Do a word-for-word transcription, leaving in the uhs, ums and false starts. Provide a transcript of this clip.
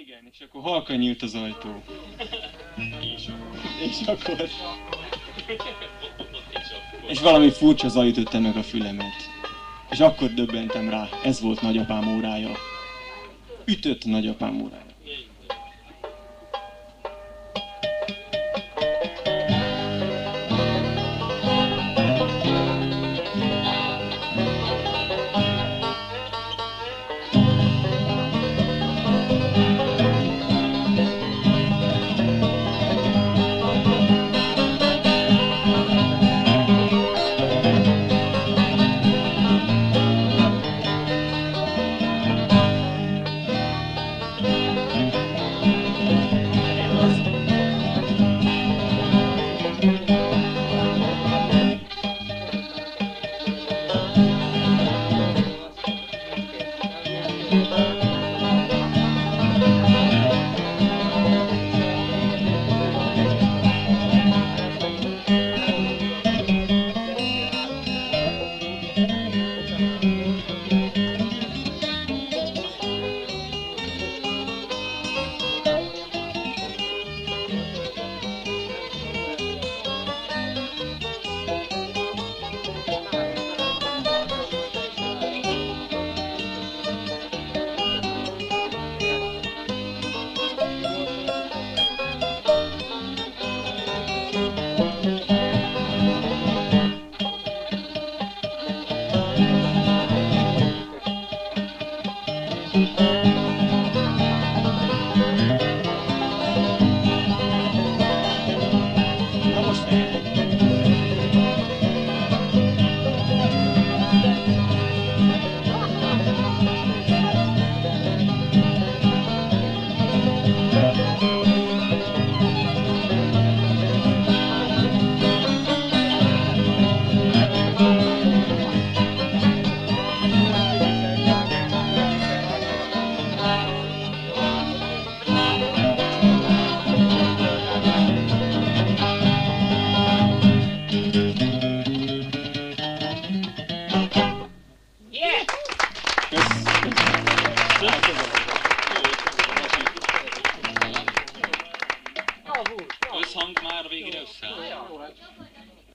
Igen, és akkor halkan nyílt az ajtó. És akkor. És akkor... És akkor. És valami furcsa zaj ütötte meg a fülemet. És akkor döbbentem rá, ez volt nagyapám órája. Ütött nagyapám órája. Köszönöm.